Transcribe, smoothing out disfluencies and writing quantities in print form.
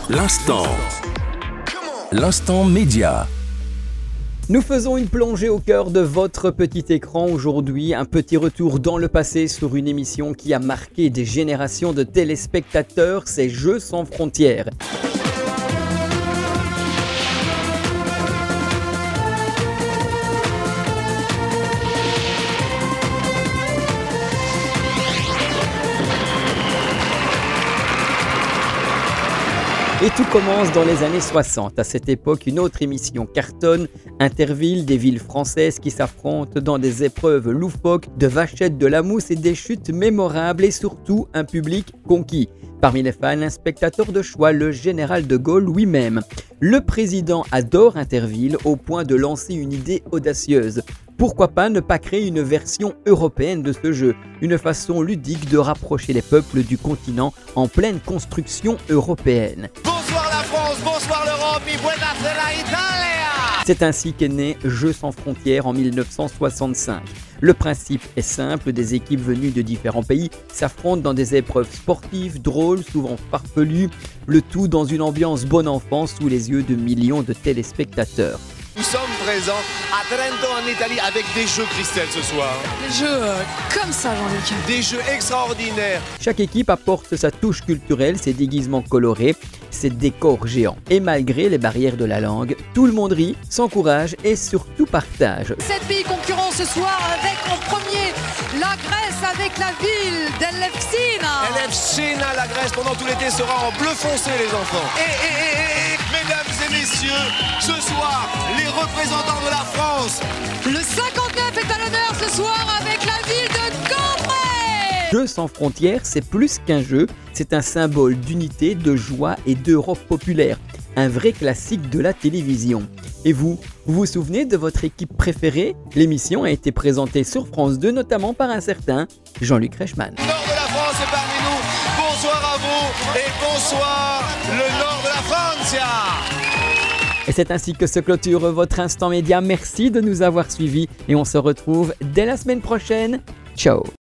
L'instant média. Nous faisons une plongée au cœur de votre petit écran aujourd'hui, un petit retour dans le passé sur une émission qui a marqué des générations de téléspectateurs, c'est Jeux sans frontières. Et tout commence dans les années 60. À cette époque, une autre émission cartonne, Interville, des villes françaises qui s'affrontent dans des épreuves loufoques, de vachettes, de la mousse et des chutes mémorables et surtout un public conquis. Parmi les fans, un spectateur de choix, le général de Gaulle lui-même. Le président adore Interville au point de lancer une idée audacieuse. Pourquoi pas ne pas créer une version européenne de ce jeu, une façon ludique de rapprocher les peuples du continent en pleine construction européenne. Bonsoir la France, bonsoir l'Europe, y buonasera Italia! C'est ainsi qu'est né Jeux sans frontières en 1965. Le principe est simple, des équipes venues de différents pays s'affrontent dans des épreuves sportives, drôles, souvent farfelues, le tout dans une ambiance bon enfant sous les yeux de millions de téléspectateurs. Nous sommes présents à Trento en Italie avec des jeux Christelle ce soir. Des jeux comme ça, Jean-Luc. Des jeux extraordinaires. Chaque équipe apporte sa touche culturelle, ses déguisements colorés, ses décors géants. Et malgré les barrières de la langue, tout le monde rit, s'encourage et surtout partage. 7 pays concurrents ce soir avec en premier la Grèce avec la ville d'Elefsina. Elefsina, la Grèce pendant tout l'été sera en bleu foncé les enfants. Et mesdames et messieurs, ce soir, les représentants de la France. Le 59 est à l'honneur ce soir avec la ville de Cambrai. Jeux sans frontières, c'est plus qu'un jeu, c'est un symbole d'unité, de joie et d'Europe populaire. Un vrai classique de la télévision. Et vous vous souvenez de votre équipe préférée? L'émission a été présentée sur France 2, notamment par un certain Jean-Luc Reichmann. Le nord de la France est parmi nous. Bonsoir à vous et bonsoir le nord de la Francia. Et c'est ainsi que se clôture votre instant média. Merci de nous avoir suivis et on se retrouve dès la semaine prochaine. Ciao!